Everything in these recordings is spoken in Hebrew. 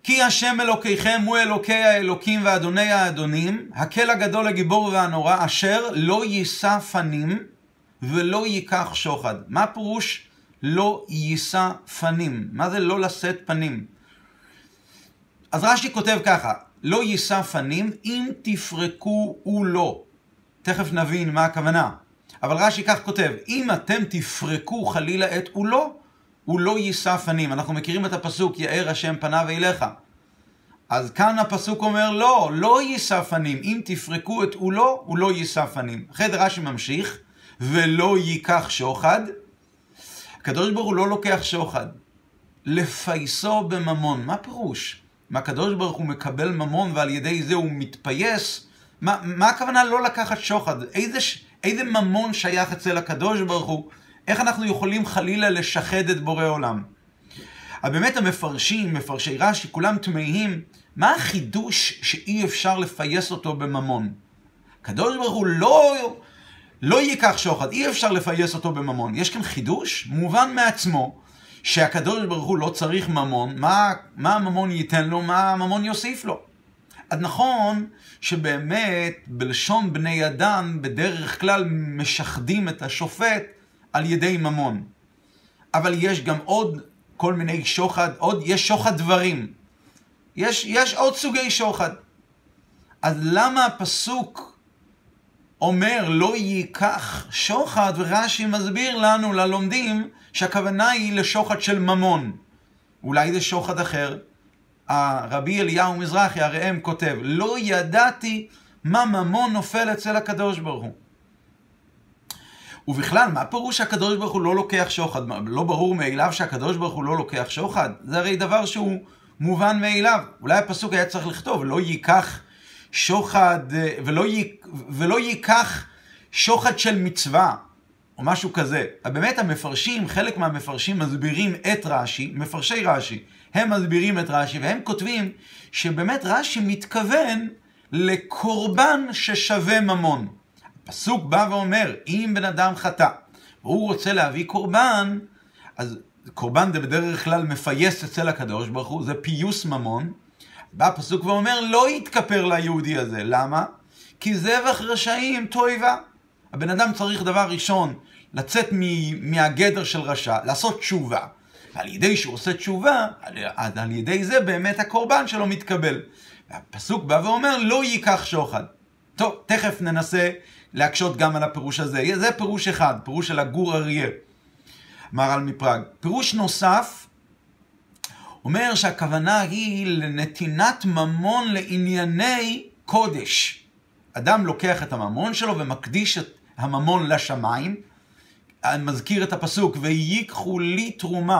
כי השם אלוקיכם הוא אלוקי האלוקים ואדוני האדונים, הקל הגדול הגיבור והנורא, אשר לא יישא פנים ולא ייקח שוחד. מה פירוש לא יישא פנים? מה זה לא לשאת פנים? אז רש"י כותב ככה, לא יישא פנים אם תפרקו ולא. תכף נבין מה הכוונה. אבל רש"י כך כותב, אם אתם תפרקו חלילה את ולא, הוא לא יישא פנים. אנחנו מכירים את הפסוק, יאר השם פניו אליך. אז כאן הפסוק אומר, לא, לא יישא פנים. אם תפרקו את ולא, הוא לא יישא פנים. אחרי זה רש"י ממשיך, ולא ייקח שוחד. הקדוש ברוך הוא לא לוקח שוחד. לפייסו בממון. מה פירוש? מה הקדוש ברוך הוא מקבל ממון ועל ידי זה הוא מתפייס? מה הכוונה לא לקחת שוחד? איזה ממון שייך אצל הקדוש ברוך הוא? איך אנחנו יכולים חלילה לשחד את בורא עולם? אבל באמת מפרשי רש"י, כולם תמהים, מה החידוש שאי אפשר לפייס אותו בממון? הקדוש ברוך הוא לא ייקח שוחד, אי אפשר לפייס אותו בממון. יש כאן חידוש מובן מעצמו, שהקדוש ברוך הוא לא צריך ממון. מה הממון ייתן לו? מה הממון יוסיף לו? אז נכון שבאמת בלשון בני אדם בדרך כלל משחדים את השופט על ידי ממון. אבל יש גם עוד כל מיני שוחד, יש שוחד דברים. יש עוד סוגי שוחד. אז למה הפסוק אומר לא ייקח שוחד, ורש"י מסביר לנו ללומדים שהכוונה היא לשוחד של ממון. אולי זה שוחד אחר. הרבי אליהו מזרחי הראם כותב, לא ידעתי מה ממון נופל אצל הקדוש ברוך הוא. ובכלל, מה פירוש שהקדוש ברוך הוא לא לוקח שוחד? לא ברור מאליו שהקדוש ברוך הוא לא לוקח שוחד? זה הרי דבר שהוא מובן מאליו. אולי הפסוק היה צריך לכתוב, לא ייקח שוחד, ולא ייקח שוחד של מצווה, או משהו כזה. באמת המפרשים, חלק מהמפרשים מסבירים את רש"י, מפרשי רש"י, הם מסבירים את רש"י, והם כותבים שבאמת רש"י מתכוון לקורבן ששווה ממון. הפסוק בא ואומר, אם בן אדם חטא, והוא רוצה להביא קורבן, אז קורבן זה בדרך כלל מפייס אצל הקדוש ברוך הוא, זה פיוס ממון. בא הפסוק ואומר, לא יתכפר ליהודי הזה. למה? כי זבח רשעים תועבה. הבן אדם צריך דבר ראשון, לצאת מהגדר של רשע, לעשות תשובה. ועל ידי שהוא עושה תשובה, על ידי זה באמת הקורבן שלו מתקבל. והפסוק בא ואומר, לא ייקח שוחד. טוב, תכף ננסה להקשות גם על הפירוש הזה. זה פירוש אחד, פירוש של הגור אריה, מהר"ל מפראג. פירוש נוסף, אומר שהכוונה היא לנתינת ממון לענייני קודש. אדם לוקח את הממון שלו ומקדיש את הממון לשמיים. מזכיר את הפסוק, ויקחו לי תרומה,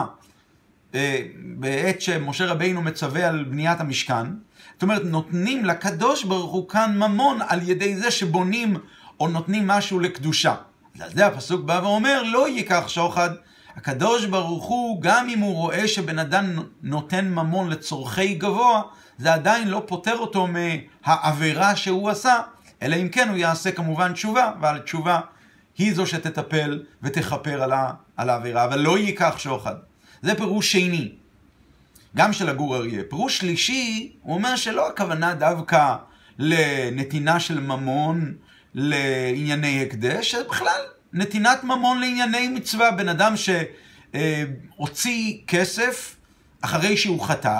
בעת שמשה רבינו מצווה על בניית המשכן. זאת אומרת, נותנים לקדוש ברוך הוא כאן ממון על ידי זה שבונים או נותנים משהו לקדושה. אז זה הפסוק בא ואומר, לא ייקח שוחד. הקדוש ברוך הוא, גם אם הוא רואה שבן אדם נותן ממון לצורכי גבוה, זה עדיין לא פותר אותו מהעבירה שהוא עשה, אלא אם כן הוא יעשה כמובן תשובה, ועל תשובה היא זו שתטפל ותכפר על העבירה, אבל לא ייקח שוחד. זה פירוש שני, גם של הגור אריה. פירוש שלישי, הוא אומר שלא הכוונה דווקא לנתינה של ממון לענייני הקדש, אלא בכלל נתינת ממון לענייני מצווה. בן אדם שהוציא כסף אחרי שהוא חטא,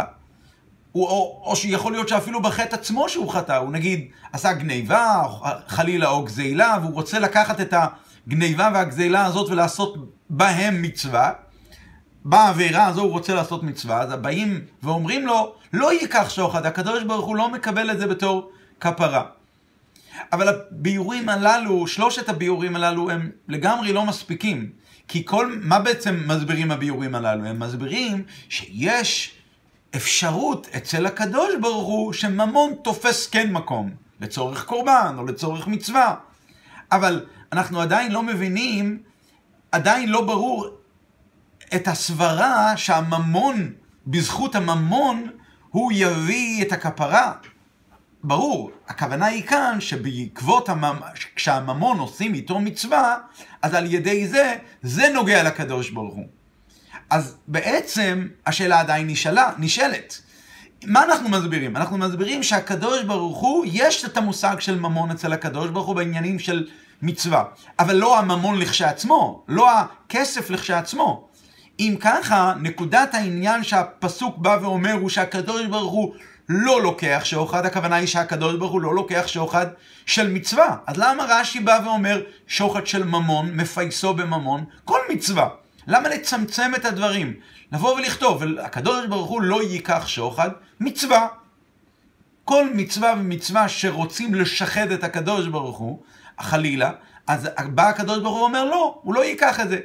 או שיכול להיות שאפילו בחטא עצמו שהוא חטא, הוא נגיד עשה גניבה, חלילה או גזילה, והוא רוצה לקחת את הגניבה והגזילה הזאת ולעשות בהם מצווה, בעבירה הזו הוא רוצה לעשות מצווה, אז הבאים ואומרים לו, לא ייקח שוחד, הקדוש ברוך הוא לא מקבל את זה בתור כפרה. אבל הביורים הללו, שלושת הביורים הללו, הם לגמרי לא מספיקים. כי מה בעצם מסבירים הביורים הללו? הם מסבירים שיש אפשרות אצל הקדוש ברוך הוא שממון תופס כן מקום, לצורך קורבן או לצורך מצווה. אבל אנחנו עדיין לא מבינים, עדיין לא ברור את הסברה שהממון, בזכות הממון, הוא יביא את הכפרה. ברור, הכוונה היא כאן שבעקבות כשהממון עושים איתו מצווה, אז על ידי זה נוגע לקדוש ברוך הוא. אז בעצם השאלה עדיין נשאלת. מה אנחנו מסבירים? אנחנו מסבירים שהקדוש ברוך הוא, יש את המושג של ממון אצל הקדוש ברוך הוא בעניינים של מצווה, אבל לא הממון לכשעצמו, לא הכסף לכשעצמו. אם ככה, נקודת העניין שהפסוק בא ואומר הוא שהקדוש ברוך הוא לא לוקח שוחד, הכוונה היא שהקדוש ברוך הוא לא לוקח שוחד של מצווה. אז למה רש"י בא ואומר שוחד של ממון, מפייסו בממון? כל מצווה. למה לצמצם את הדברים? לבוא ולכתוב, הקדוש ברוך הוא לא ייקח שוחד, מצווה. כל מצווה ומצווה שרוצים לשחד את הקדוש ברוך הוא, חלילה, אז בא הקדוש ברוך הוא ואומר לא, הוא לא ייקח את זה.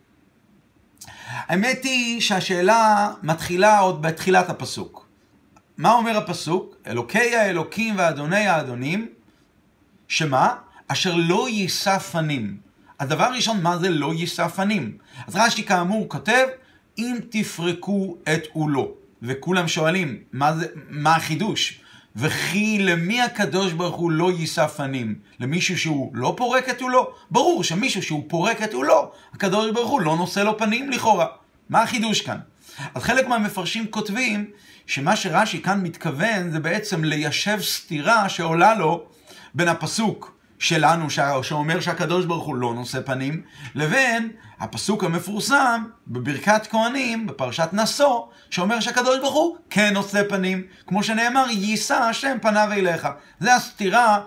האמת היא שהשאלה מתחילה עוד בתחילת הפסוק. מה אומר הפסוק? אלוקי האלוקים ואדוני האדונים, שמה? אשר לא יישא פנים. הדבר הראשון, מה זה לא יישא פנים? אז רש"י כאמור כותב, אם תפרקו את עולו. וכולם שואלים, מה החידוש? וכי למי הקדוש ברוך הוא לא יישא פנים? למישהו שהוא לא פורק את עולו? ברור שמישהו שהוא פורק את עולו, הקדוש ברוך הוא לא נושא לו פנים לכאורה. מה החידוש כאן? אז חלק מהמפרשים כותבים שמה שרש"י כאן מתכוון זה בעצם ליישב סתירה שעולה לו בין הפסוק שלנו שאומר שהקדוש ברוך הוא לא נושא פנים, לבין הפסוק המפורסם בברכת כהנים בפרשת נשוא שאומר שהקדוש ברוך הוא כן נושא פנים, כמו שנאמר יישא השם פניו אליך. זה הסתירה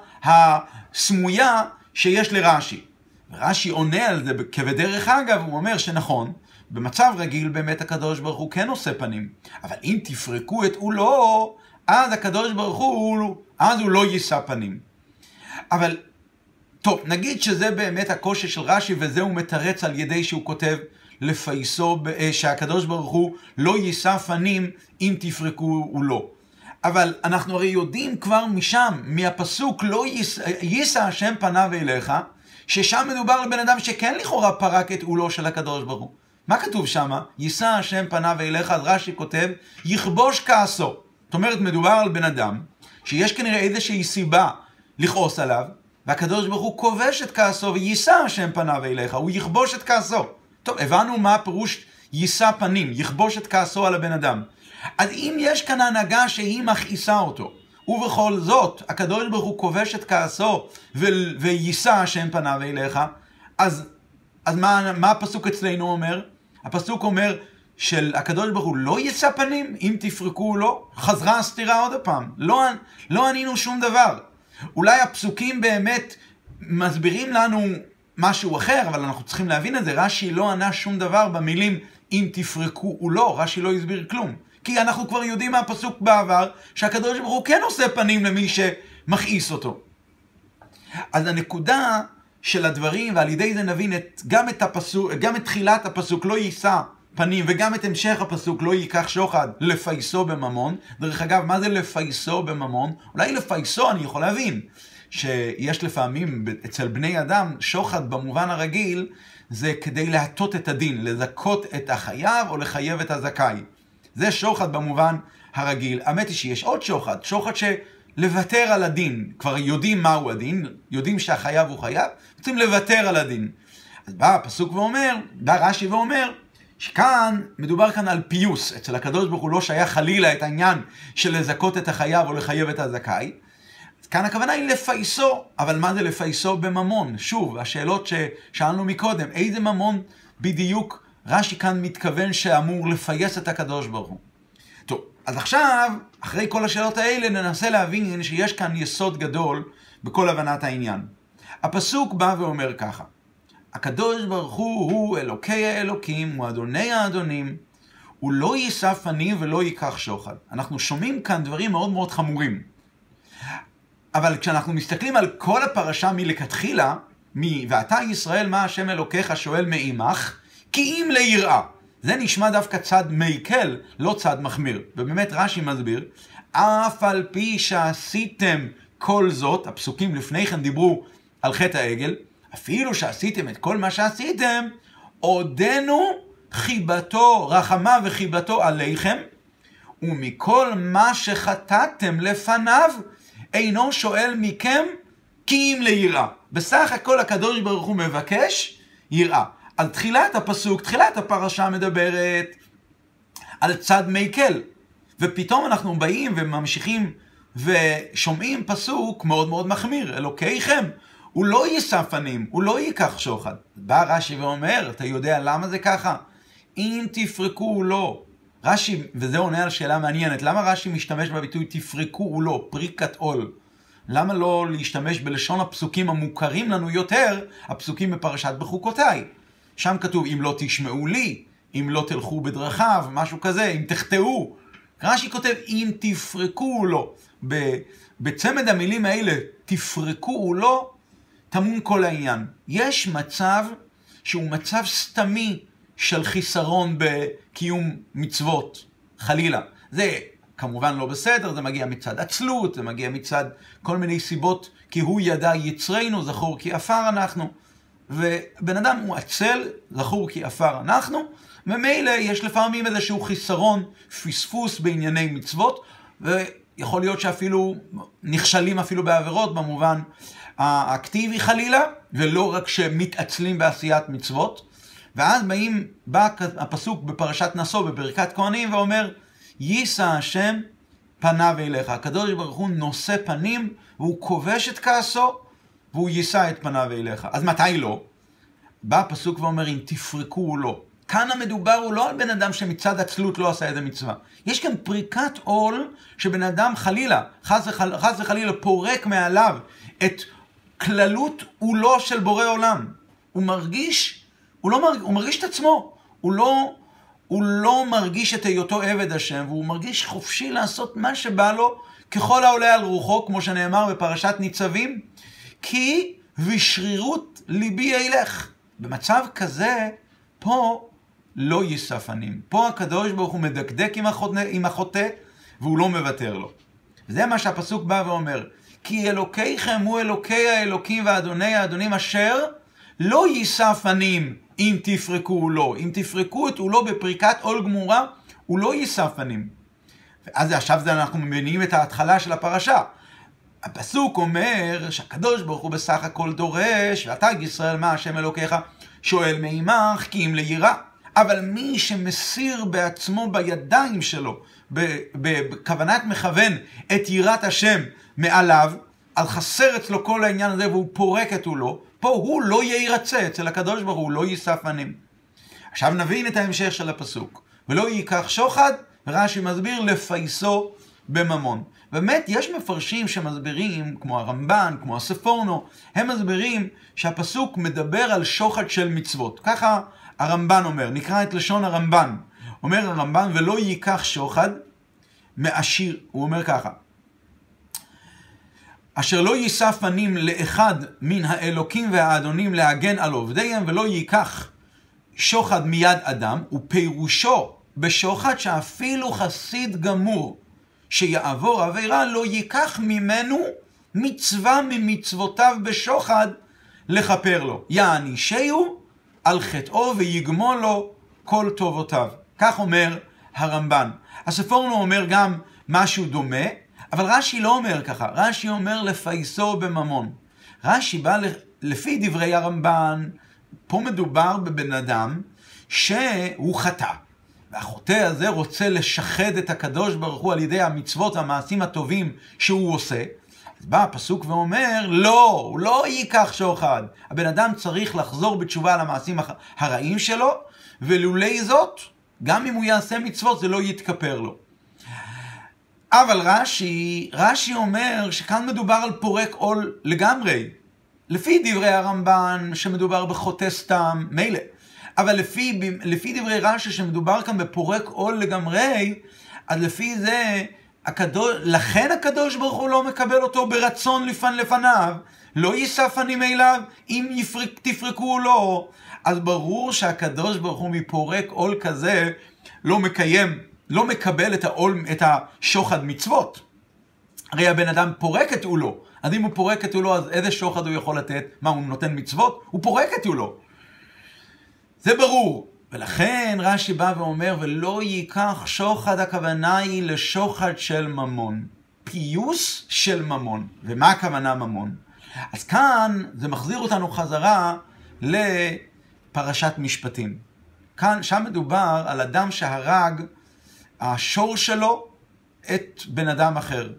הסמויה שיש לרש"י. רש"י עונה על זה כבדרך אגב, הוא אומר שנכון, במצב רגיל באמת הקדוש ברוך הוא כן נושא פנים, אבל אם תפרקו את עולו, אז הקדוש ברוך הוא, אז הוא לא יישא פנים. אבל טוב, נגיד שזה באמת הקושי של רש"י, וזה הוא מתרץ על ידי שהוא כותב לפייסו, שהקדוש ברוך הוא לא יישא פנים אם תפרקו עולו. אבל אנחנו הרי יודעים כבר משם, מהפסוק לא יישא השם פניו אליך, ששם מדובר על בן אדם שכן לכאורה פרק את עולו של הקדוש ברוך הוא. מה כתוב שם? יישא השם פניו אליך, אז רש"י כותב, יכבוש כעסו. זאת אומרת, מדובר על בן אדם, שיש כנראה איזושהי סיבה לכעוס עליו, והקדוש ברוך הוא כובש את כעסו, ויישא השם פניו אליך, הוא יכבוש את כעסו. טוב, הבנו מה הפירוש יישא פנים, יכבוש את כעסו על הבן אדם. אז אם יש כאן הנהגה שהיא מכעיסה אותו, ובכל זאת, הקדוש ברוך הוא כובש את כעסו, ויישא השם פניו אליך, אז מה הפסוק אצלנו אומר? הפסוק אומר של הקדוש ברוך הוא לא יישא פנים, אם תפרקו לו, חזרה הסתירה עוד הפעם. לא ענינו שום דבר. אולי הפסוקים באמת מסבירים לנו משהו אחר, אבל אנחנו צריכים להבין את זה. רש"י לא ענה שום דבר במילים אם תפרקו או לא, רש"י לא הסביר כלום. כי אנחנו כבר יודעים מהפסוק בעבר שהקדוש ברוך הוא כן עושה פנים למי שמכעיס אותו. אז הנקודה של הדברים, ועל ידי זה נבין גם את תחילת הפסוק לא יישא פנים, וגם את המשך הפסוק לא ייקח שוחד, לפייסו בממון. דרך אגב, מה זה לפייסו בממון? אולי לפייסו אני יכול להבין, שיש לפעמים אצל בני אדם שוחד במובן הרגיל, זה כדי להטות את הדין, לזכות את החייב או לחייב את הזכאי. זה שוחד במובן הרגיל. האמת היא שיש עוד שוחד, שוחד שלוותר על הדין. כבר יודעים מהו הדין, יודעים שהחייב הוא חייב, רוצים לוותר על הדין. אז בא הפסוק ואומר, בא רש"י ואומר, שכאן מדובר כאן על פיוס. אצל הקדוש ברוך הוא לא שייך חלילה את העניין של לזכות את החייב או לחייב את הזכאי. כאן הכוונה היא לפייסו, אבל מה זה לפייסו בממון? שוב, השאלות ששאלנו מקודם, איזה ממון בדיוק רש"י כאן מתכוון שאמור לפייס את הקדוש ברוך הוא? טוב, אז עכשיו, אחרי כל השאלות האלה, ננסה להבין שיש כאן יסוד גדול בכל הבנת העניין. הפסוק בא ואומר ככה, הקדוש ברוך הוא אלוקי האלוקים, הוא אדוני האדונים, הוא לא יישא פנים ולא ייקח שוחד. אנחנו שומעים כאן דברים מאוד מאוד חמורים. אבל כשאנחנו מסתכלים על כל הפרשה מלכתחילה, ואתה ישראל מה השם אלוקיך שואל מעמך, כי אם ליראה. זה נשמע דווקא צד מקל, לא צד מחמיר. ובאמת רש"י מסביר, אף על פי שעשיתם כל זאת, הפסוקים לפני כן דיברו על חטא העגל, אפילו שעשיתם את כל מה שעשיתם, עודנו חיבתו, רחמה וחיבתו עליכם, ומכל מה שחטאתם לפניו, אינו שואל מכם כי אם ליראה. בסך הכל הקדוש ברוך הוא מבקש יראה. על תחילת הפסוק, תחילת הפרשה מדברת על צד מקל. ופתאום אנחנו באים וממשיכים ושומעים פסוק מאוד מאוד מחמיר, אלוקיכם, הוא לא יישא פנים, הוא לא ייקח שוחד. בא רש"י ואומר, אתה יודע למה זה ככה? אם תפרקו לו. רש"י, וזה עונה על שאלה מעניינת, למה רש"י משתמש בביטוי תפרקו לו, פריקת עול? למה לא להשתמש בלשון הפסוקים המוכרים לנו יותר, הפסוקים בפרשת בחוקותיי? שם כתוב, אם לא תשמעו לי, אם לא תלכו בדרכיו, משהו כזה, אם תחטאו. רש"י כותב, אם תפרקו לו. בצמד המילים האלה, תפרקו לו, תמון כל העניין. יש מצב שהוא מצב סתמי של חיסרון בקיום מצוות, חלילה. זה כמובן לא בסדר, זה מגיע מצד עצלות, זה מגיע מצד כל מיני סיבות, כי הוא ידע יצרנו, זכור כי עפר אנחנו. ובן אדם הוא עצל, זכור כי עפר אנחנו, ומילא יש לפעמים איזשהו חיסרון, פספוס בענייני מצוות, ויכול להיות שאפילו נכשלים אפילו בעבירות במובן האקטיבי חלילה, ולא רק שמתעצלים בעשיית מצוות. ואז בא הפסוק בפרשת נשוא בברכת כהנים ואומר, יישא השם פניו אליך. הקדוש ברוך הוא נושא פנים והוא כובש את כעסו והוא יישא את פניו אליך. אז מתי לא? בא הפסוק ואומר, אם תפרקו לו. כאן המדובר הוא לא על בן אדם שמצד עצלות לא עשה איזה מצווה. יש כאן פריקת עול שבן אדם חלילה, חס וחלילה פורק מעליו את כללות עולו של בורא עולם. הוא מרגיש את עצמו. הוא לא מרגיש את היותו עבד השם, והוא מרגיש חופשי לעשות מה שבא לו, ככל העולה על רוחו, כמו שנאמר בפרשת ניצבים, כי בשרירות ליבי ילך. במצב כזה, פה לא יישא פנים. פה הקדוש ברוך הוא מדקדק עם החוטא, והוא לא מוותר לו. זה מה שהפסוק בא ואומר, כי אלוקיכם הוא אלוקי האלוקים ואדוני האדונים אשר לא יישא פנים אם תפרקו לו. אם תפרקו את עולו בפריקת עול גמורה, הוא לא יישא פנים. ואז עכשיו אנחנו מבינים את ההתחלה של הפרשה. הפסוק אומר שהקדוש ברוך הוא בסך הכל דורש, ואתה ישראל מה השם אלוקיך, שואל מעמך כי אם ליראה. אבל מי שמסיר בעצמו בידיים שלו, בכוונת מכוון את יראת השם מעליו, על חסר אצלו כל העניין הזה והוא פורק את עולו, פה הוא לא יירצה, אצל הקדוש ברוך הוא לא יישא פנים. עכשיו נבין את ההמשך של הפסוק. ולא ייקח שוחד, רש"י מסביר לפייסו בממון. באמת יש מפרשים שמסבירים, כמו הרמב"ן, כמו הספורנו, הם מסבירים שהפסוק מדבר על שוחד של מצוות. ככה הרמב"ן אומר, נקרא את לשון הרמב"ן. אומר הרמב"ן, ולא ייקח שוחד מעשיר. הוא אומר ככה, אשר לא יישא פנים לאחד מן האלוקים והאדונים להגן על עובדיהם, ולא ייקח שוחד מיד אדם, ופירושו בשוחד שאפילו חסיד גמור שיעבור עבירה לא ייקח ממנו מצווה ממצוותיו בשוחד לכפר לו. יענישהו על חטאו ויגמול לו כל טובותיו. כך אומר הרמב"ן. הספורנו אומר גם משהו דומה, אבל רש"י לא אומר ככה. רש"י אומר לפייסו בממון. רש"י בא לפי דברי הרמב"ן, פה מדובר בבן אדם שהוא חטא. והחוטא הזה רוצה לשחד את הקדוש ברוך הוא על ידי המצוות והמעשים הטובים שהוא עושה. אז בא הפסוק ואומר, לא, הוא לא ייקח שוחד. הבן אדם צריך לחזור בתשובה על המעשים הרעים שלו, ולולי זאת, גם אם הוא יעשה מצוות, זה לא יתכפר לו. אבל רש"י אומר שכאן מדובר על פורק עול לגמרי. לפי דברי הרמב"ן שמדובר בחוטא סתם, מילא. אבל לפי דברי רש"י שמדובר כאן בפורק עול לגמרי, אז לפי זה, לכן הקדוש ברוך הוא לא מקבל אותו ברצון לפניו, לא יישא פנים אליו, אם תפרקו לו. אז ברור שהקדוש ברוך הוא מפורק עול כזה לא מקבל את השוחד מצוות. הרי הבן אדם פורק את עולו. אז אם הוא פורק את עולו, אז איזה שוחד הוא יכול לתת? מה, הוא נותן מצוות? הוא פורק את עולו. זה ברור. ולכן רש"י בא ואומר, ולא ייקח שוחד, הכוונה היא לשוחד של ממון. פיוס של ממון. ומה הכוונה ממון? אז כאן זה מחזיר אותנו חזרה לפרשת משפטים. שם מדובר על אדם שהרג, השור שלו את בן אדם אחר.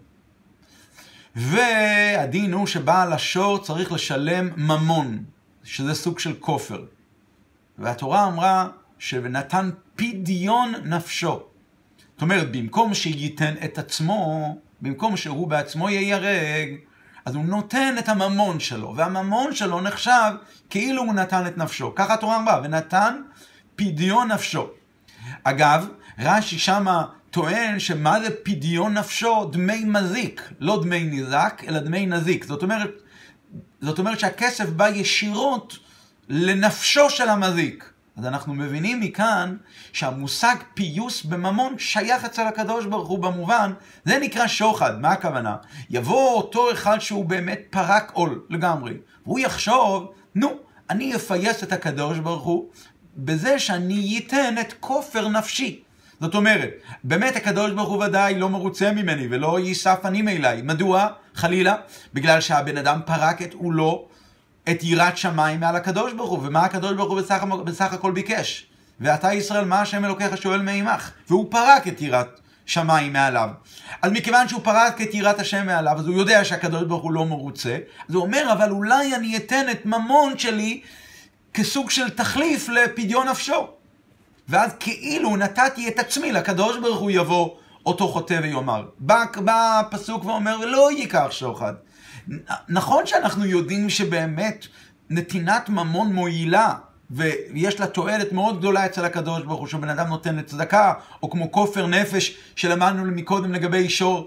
והדין הוא שבעל השור צריך לשלם ממון, שזה סוג של כופר. והתורה אמרה שנתן פדיון נפשו. זאת אומרת, במקום שייתן את עצמו, במקום שהוא בעצמו ייהרג, אז הוא נותן את הממון שלו, והממון שלו נחשב כאילו הוא נתן את נפשו. ככה התורה אמרה, ונתן פדיון נפשו. אגב, רש"י שמה טוען שמה זה פדיון נפשו? דמי מזיק, לא דמי נזק, אלא דמי נזיק. זאת אומרת שהכסף בא ישירות לנפשו של המזיק. אז אנחנו מבינים מכאן שהמושג פיוס בממון שייך אצל הקדוש ברוך הוא במובן, זה נקרא שוחד. מה הכוונה? יבוא אותו אחד שהוא באמת פרק עול לגמרי, והוא יחשוב, אני אפייס את הקדוש ברוך הוא בזה שאני ייתן את כופר נפשי. זאת אומרת, באמת הקדוש ברוך הוא ודאי לא מרוצה ממני ולא ייסף ענים אליי. מדוע? חלילה, בגלל שהבן אדם פרק את עולו, את יראת שמיים מעל הקדוש ברוך הוא. ומה הקדוש ברוך הוא בסך הכל ביקש? ואתה ישראל, מה השם אלוקיך שואל מעמך? והוא פרק את יראת שמיים מעליו. אז מכיוון שהוא פרק את יראת השם מעליו, אז הוא יודע שהקדוש ברוך הוא לא מרוצה. אז הוא אומר, אבל אולי אני אתן את ממון שלי כסוג של תחליף לפדיון נפשו. ואז כאילו נתתי את עצמי לקדוש ברוך הוא. יבוא אותו חוטא ויאמר. בא הפסוק ואומר, לא ייקח שוחד. נכון שאנחנו יודעים שבאמת נתינת ממון מועילה, ויש לה תועלת מאוד גדולה אצל הקדוש ברוך הוא, שבן אדם נותן לצדקה, או כמו כופר נפש שלמדנו מקודם לגבי שור,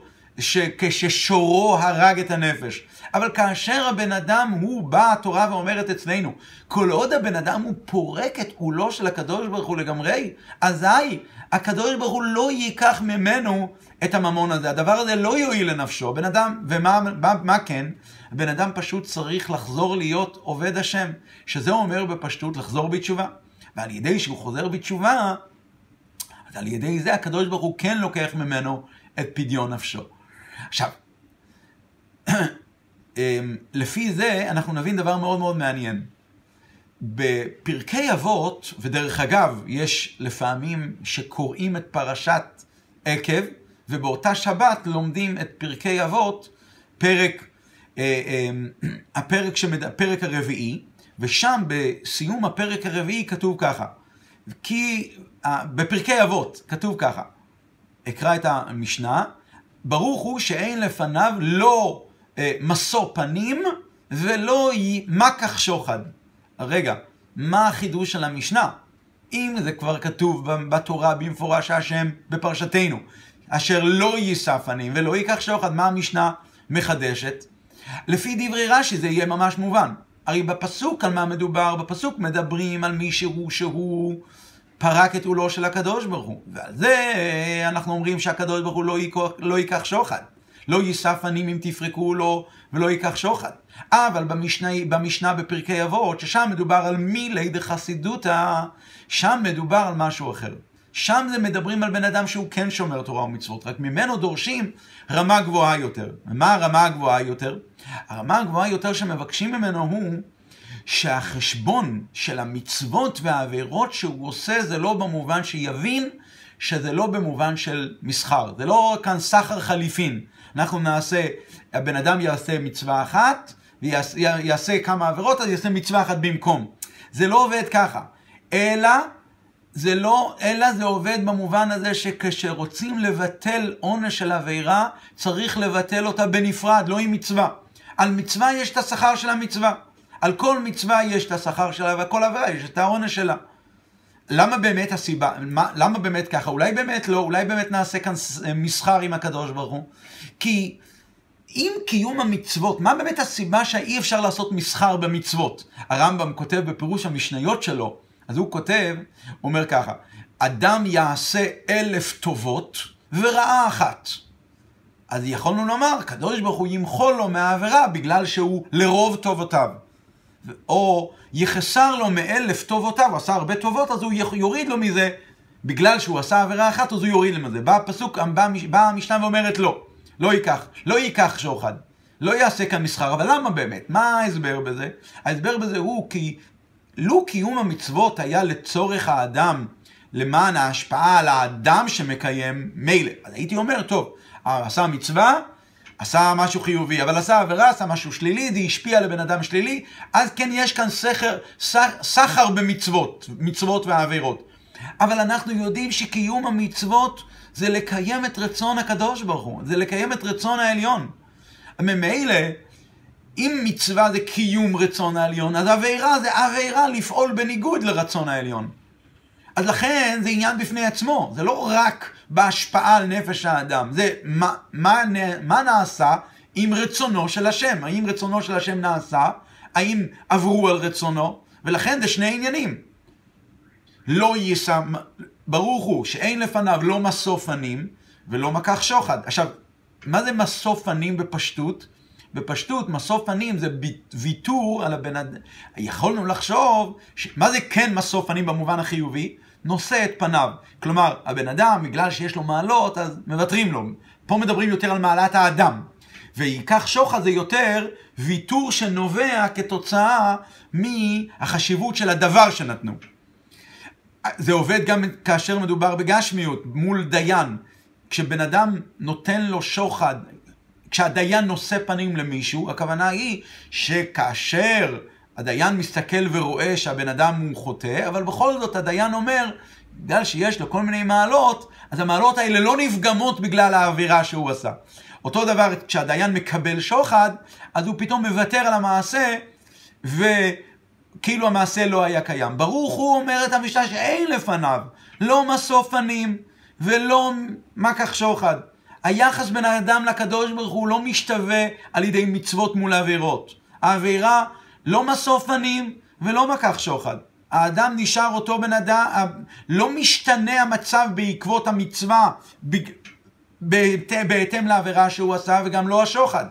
כששורו הרג את הנפש. אבל כאשר הבן אדם הוא בא התורה ואומרת אצלנו, כל עוד הבן אדם הוא פורק את עולו של הקדוש ברוך הוא לגמרי, אזי הקדוש ברוך הוא לא ייקח ממנו את הממון הזה. הדבר הזה לא יועיל לנפשו. בן אדם, ומה כן? הבן אדם פשוט צריך לחזור להיות עובד השם, שזה אומר בפשטות לחזור בתשובה. ועל ידי שהוא חוזר בתשובה, אז על ידי זה הקדוש ברוך הוא כן לוקח ממנו את פדיון נפשו. עכשיו, לפי זה אנחנו נבין דבר מאוד מאוד מעניין. בפרקי אבות, ודרך אגב, יש לפעמים שקוראים את פרשת עקב, ובאותה שבת לומדים את פרקי אבות, הפרק הרביעי, ושם בסיום הפרק הרביעי כתוב ככה. בפרקי אבות כתוב ככה, אקרא את המשנה, ברוך הוא שאין לפניו לא משוא פנים ולא מקח שוחד. רגע, מה החידוש של המשנה? אם זה כבר כתוב בתורה במפורש השם בפרשתנו, אשר לא ייסף ענים ולא ייקח שוחד, מה המשנה מחדשת? לפי דברי רש"י זה יהיה ממש מובן. הרי בפסוק על מה מדובר? בפסוק מדברים על מישהו שהוא פרק את עולו של הקדוש ברוך הוא. ועל זה אנחנו אומרים שהקדוש ברוך הוא לא ייקח שוחד. לא ייסף ענים אם תפרקו לו ולא ייקח שוחד. אבל במשנה בפרקי אבות, ששם מדובר על מילי דחסידותא, שם מדובר על משהו אחר. שם זה מדברים על בן אדם שהוא כן שומר תורה ומצוות, רק ממנו דורשים רמה גבוהה יותר. ומה הרמה הגבוהה יותר? הרמה הגבוהה יותר שמבקשים ממנו הוא שהחשבון של המצוות והעבירות שהוא עושה זה לא במובן שיבין שזה לא במובן של מסחר. זה לא כאן סחר חליפין. אנחנו נעשה, הבן אדם יעשה מצווה אחת, ויעשה כמה עבירות, אז יעשה מצווה אחת במקום. זה לא עובד ככה. אלא זה עובד במובן הזה שכשרוצים לבטל עונש של עבירה, צריך לבטל אותה בנפרד, לא עם מצווה. על מצווה יש את השכר של המצווה. על כל מצווה יש את השכר שלה, וכל עבירה יש את העונש שלה. למה באמת הסיבה? למה באמת ככה? אולי באמת לא, אולי באמת נעשה כאן מסחר עם הקדוש ברוך הוא. כי עם קיום המצוות, מה באמת הסיבה שאי אפשר לעשות מסחר במצוות? הרמב"ם כותב בפירוש המשניות שלו, אז הוא כותב, הוא אומר ככה, אדם יעשה 1000 טובות ורעה אחת. אז יכולנו לומר, הקדוש ברוך הוא ימחול לו מהעבירה בגלל שהוא לרוב טובותיו. או יחסר לו מ1000 טובותיו, הוא עשה הרבה טובות, אז הוא יוריד לו מזה, בגלל שהוא עשה עבירה אחת, אז הוא יוריד לו מזה. באה המשנה ואומרת לא ייקח שוחד, לא יעשה כאן מסחר. אבל למה באמת? מה ההסבר בזה? ההסבר בזה הוא כי לו קיום המצוות היה לצורך האדם, למען ההשפעה על האדם שמקיים מילא. אז הייתי אומר, טוב, עשה מצווה, עשה משהו חיובי, אבל עשה עבירה, עשה משהו שלילי, זה השפיע לבן אדם שלילי, אז כן יש כאן סחר במצוות, מצוות והעבירות. אבל אנחנו יודעים שקיום המצוות זה לקיים את רצון הקדוש ברוך הוא, זה לקיים את רצון העליון. ממילא, אם מצווה זה קיום רצון העליון, אז עבירה זה עבירה לפעול בניגוד לרצון העליון. אז לכן זה עניין בפני עצמו, זה לא רק בהשפעה על נפש האדם, זה מה נעשה עם רצונו של השם, האם רצונו של השם נעשה, האם עברו על רצונו, ולכן זה שני עניינים. לא ישם, ברוך הוא שאין לפניו לא מסוף ענים ולא מקח שוחד. עכשיו, מה זה מסוף ענים בפשטות? בפשטות, מסוף ענים זה ויתור על הבן אדם. יכולנו לחשוב, מה זה כן מסוף ענים במובן החיובי? נושא את פניו. כלומר, הבן אדם, בגלל שיש לו מעלות, אז מבטרים לו. פה מדברים יותר על מעלת האדם. ויקח שוחד זה יותר ויתור שנובע כתוצאה מהחשיבות של הדבר שנתנו. זה עובד גם כאשר מדובר בגשמיות, מול דיין. כשבן אדם נותן לו שוחד, כשהדיין נושא פנים למישהו, הכוונה היא שכאשר הדיין מסתכל ורואה שהבן אדם הוא חוטא, אבל בכל זאת הדיין אומר, בגלל שיש לו כל מיני מעלות, אז המעלות האלה לא נפגמות בגלל העבירה שהוא עשה. אותו דבר, כשהדיין מקבל שוחד, אז הוא פתאום מוותר על המעשה, וכאילו המעשה לא היה קיים. ברוך הוא אומר את המשנה שאין לפניו, לא מסוף ענים ולא מקח שוחד. היחס בין האדם לקדוש ברוך הוא לא משתווה על ידי מצוות מול העבירות. העבירה לא מסוף ענים ולא מקח שוחד. האדם נשאר אותו בן אדם, לא משתנה המצב בעקבות המצווה בהתאם לעבירה שהוא עשה, וגם לא השוחד.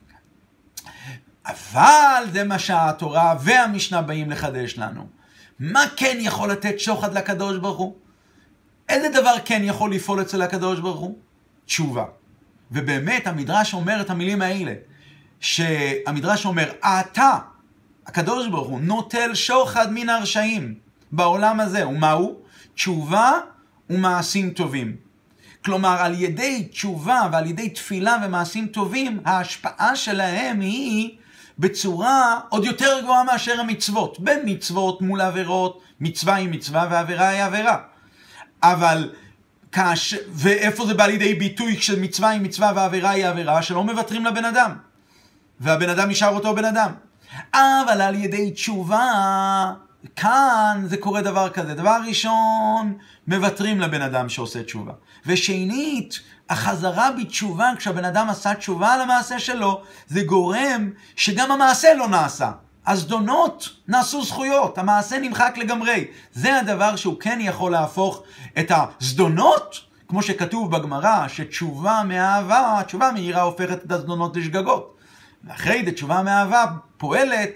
אבל זה מה שהתורה והמשנה באים לחדש לנו. מה כן יכול לתת שוחד לקדוש ברוך הוא? איזה דבר כן יכול לפעול אצל הקדוש ברוך הוא? תשובה. ובאמת המדרש אומר את המילים האלה, שהמדרש אומר, אתה, הקדוש ברוך הוא, נוטל שוחד מן הרשעים בעולם הזה. ומהו? תשובה ומעשים טובים. כלומר, על ידי תשובה ועל ידי תפילה ומעשים טובים, ההשפעה שלהם היא בצורה עוד יותר גבוהה מאשר המצוות. במצוות מול עבירות, מצווה היא מצווה ועבירה היא עבירה. אבל ואיפה זה בא לידי ביטוי כשמצווה היא מצווה ועבירה היא עבירה? שלא מוותרים לבן אדם. והבן אדם נשאר אותו בן אדם. אבל על ידי תשובה, כאן זה קורה דבר כזה. דבר ראשון, מוותרים לבן אדם שעושה תשובה. ושנית, החזרה בתשובה, כשהבן אדם עשה תשובה על המעשה שלו, זה גורם שגם המעשה לא נעשה. הזדונות נעשו זכויות, המעשה נמחק לגמרי. זה הדבר שהוא כן יכול להפוך את הזדונות, כמו שכתוב בגמרא, שתשובה מאהבה, תשובה מהירה הופכת את הזדונות לשגגות. ואחרי זה תשובה מאהבה פועלת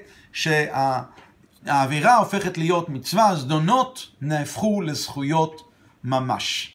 שהאווירה הופכת להיות מצווה, הזדונות נהפכו לזכויות ממש.